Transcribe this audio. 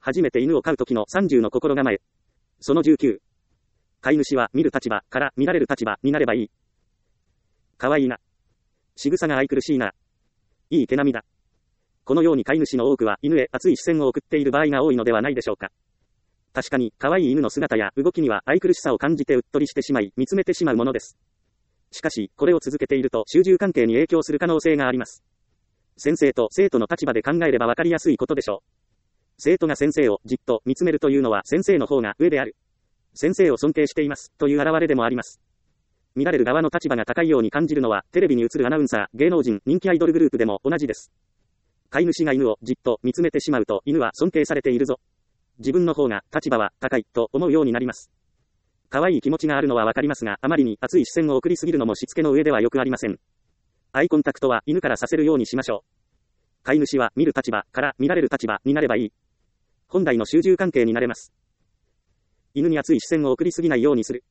初めて犬を飼う時の30の心構え。その19。飼い主は見る立場から見られる立場になればいい。かわいいな。仕草が愛くるしいな。いい毛並みだ。このように飼い主の多くは犬へ熱い視線を送っている場合が多いのではないでしょうか。確かに、可愛い犬の姿や動きには愛くるしさを感じてうっとりしてしまい、見つめてしまうものです。しかし、これを続けていると、主従関係に影響する可能性があります。先生と生徒の立場で考えればわかりやすいことでしょう。生徒が先生をじっと見つめるというのは先生の方が上である。先生を尊敬しています、という表れでもあります。見られる側の立場が高いように感じるのは、テレビに映るアナウンサー、芸能人、人気アイドルグループでも同じです。飼い主が犬をじっと見つめてしまうと、犬は尊敬されているぞ。自分の方が立場は高いと思うようになります。可愛い気持ちがあるのはわかりますが、あまりに熱い視線を送りすぎるのもしつけの上ではよくありません。アイコンタクトは犬からさせるようにしましょう。飼い主は見る立場から見られる立場になればいい。本来の主従関係になれます。犬に熱い視線を送りすぎないようにする。